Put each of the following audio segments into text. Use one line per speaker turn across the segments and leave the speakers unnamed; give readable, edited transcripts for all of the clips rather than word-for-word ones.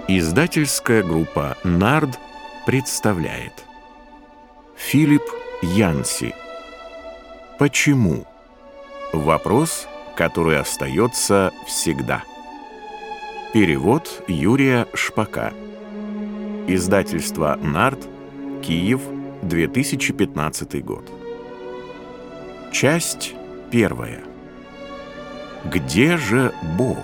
Издательская группа «Нард» представляет Филипп Янси. Почему? Вопрос, который остается всегда. Перевод Юрия Шпака. Издательство «Нард», Киев, 2015 год. Часть первая. Где же Бог?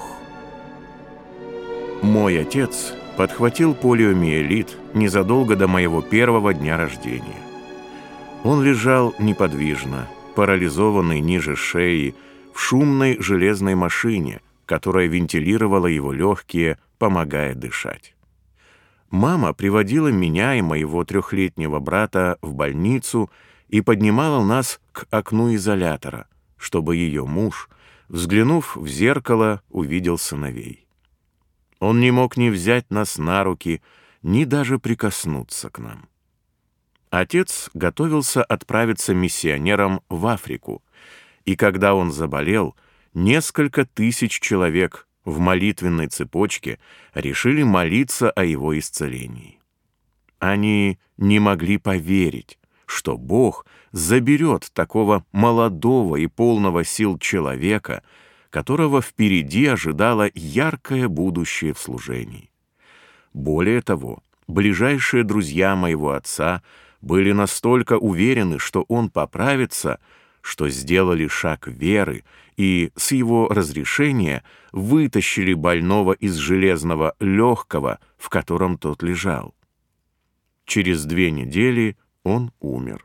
Мой отец подхватил полиомиелит незадолго до моего первого дня рождения. Он лежал неподвижно, парализованный ниже шеи, в шумной железной машине, которая вентилировала его легкие, помогая дышать. Мама приводила меня и моего 3-летнего брата в больницу и поднимала нас к окну изолятора, чтобы ее муж, взглянув в зеркало, увидел сыновей. Он не мог ни взять нас на руки, ни даже прикоснуться к нам. Отец готовился отправиться миссионером в Африку, и когда он заболел, несколько тысяч человек в молитвенной цепочке решили молиться о его исцелении. Они не могли поверить, что Бог заберет такого молодого и полного сил человека, которого впереди ожидало яркое будущее в служении. Более того, ближайшие друзья моего отца были настолько уверены, что он поправится, что сделали шаг веры и с его разрешения вытащили больного из железного легкого, в котором тот лежал. Через 2 недели он умер.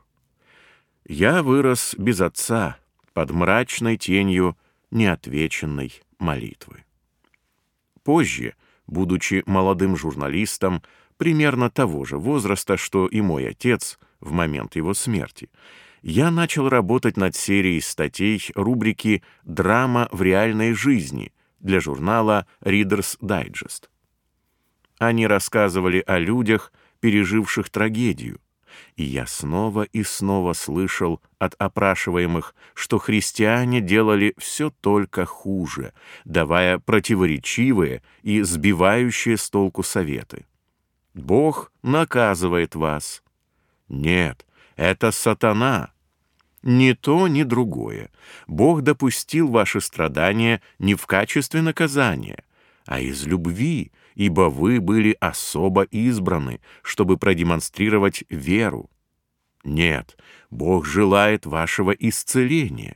Я вырос без отца, под мрачной тенью неотвеченной молитвы. Позже, будучи молодым журналистом, примерно того же возраста, что и мой отец в момент его смерти, я начал работать над серией статей рубрики «Драма в реальной жизни» для журнала Reader's Digest. Они рассказывали о людях, переживших трагедию, и я снова и снова слышал от опрашиваемых, что христиане делали все только хуже, давая противоречивые и сбивающие с толку советы. Бог наказывает вас. Нет, это сатана. Ни то, ни другое. Бог допустил ваши страдания не в качестве наказания, а из любви, ибо вы были особо избраны, чтобы продемонстрировать веру. Нет, Бог желает вашего исцеления.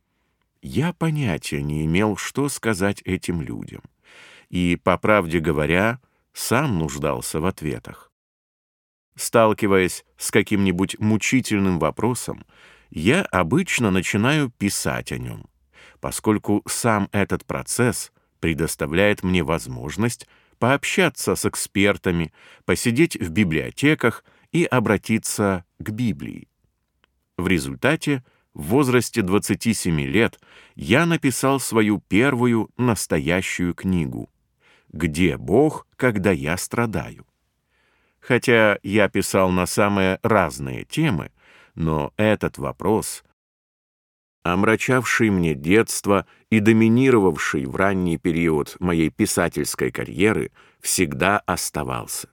Я понятия не имел, что сказать этим людям, и, по правде говоря, сам нуждался в ответах. Сталкиваясь с каким-нибудь мучительным вопросом, я обычно начинаю писать о нем, поскольку сам этот процесс предоставляет мне возможность пообщаться с экспертами, посидеть в библиотеках и обратиться к Библии. В результате, в возрасте 27 лет, я написал свою первую настоящую книгу «Где Бог, когда я страдаю?». Хотя я писал на самые разные темы, но этот вопрос, омрачавший мне детство и доминировавший в ранний период моей писательской карьеры, всегда оставался.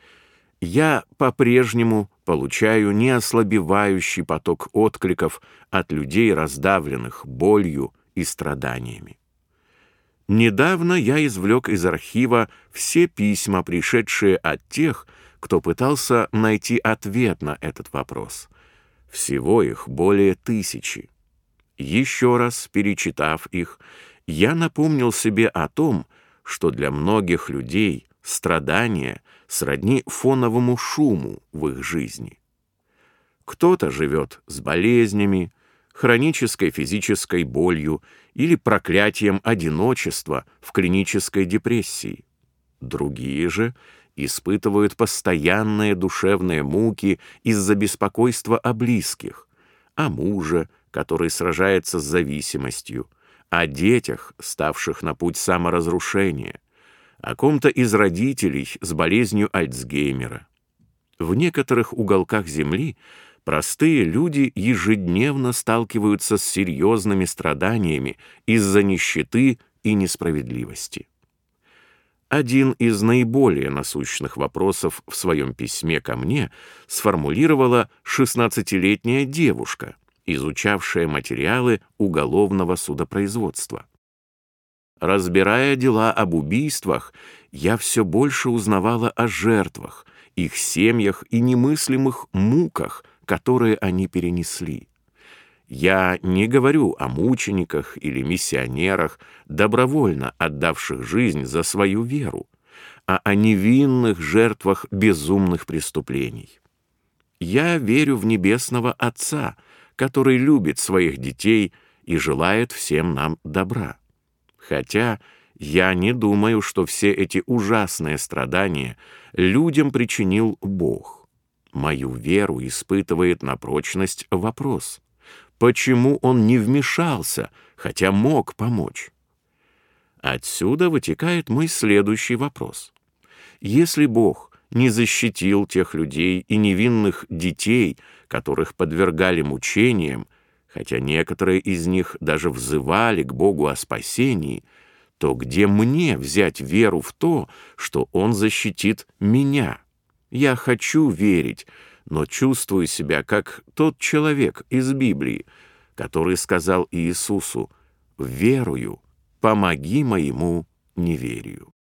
Я по-прежнему получаю неослабевающий поток откликов от людей, раздавленных болью и страданиями. Недавно я извлек из архива все письма, пришедшие от тех, кто пытался найти ответ на этот вопрос. Всего их более 1000. Еще раз перечитав их, я напомнил себе о том, что для многих людей страдания сродни фоновому шуму в их жизни. Кто-то живет с болезнями, хронической физической болью или проклятием одиночества в клинической депрессии. Другие же испытывают постоянные душевные муки из-за беспокойства о близких, о муже, который сражается с зависимостью, о детях, ставших на путь саморазрушения, о ком-то из родителей с болезнью Альцгеймера. В некоторых уголках Земли простые люди ежедневно сталкиваются с серьезными страданиями из-за нищеты и несправедливости. Один из наиболее насущных вопросов в своем письме ко мне сформулировала 16-летняя девушка, изучавшая материалы уголовного судопроизводства. Разбирая дела об убийствах, я все больше узнавала о жертвах, их семьях и немыслимых муках, которые они перенесли. Я не говорю о мучениках или миссионерах, добровольно отдавших жизнь за свою веру, а о невинных жертвах безумных преступлений. Я верю в Небесного Отца, который любит своих детей и желает всем нам добра. Хотя я не думаю, что все эти ужасные страдания людям причинил Бог. Мою веру испытывает на прочность вопрос: почему Он не вмешался, хотя мог помочь? Отсюда вытекает мой следующий вопрос. Если Бог не защитил тех людей и невинных детей, которых подвергали мучениям, хотя некоторые из них даже взывали к Богу о спасении, то где мне взять веру в то, что Он защитит меня? Я хочу верить, но чувствую себя как тот человек из Библии, который сказал Иисусу: «Верую, помоги моему неверию».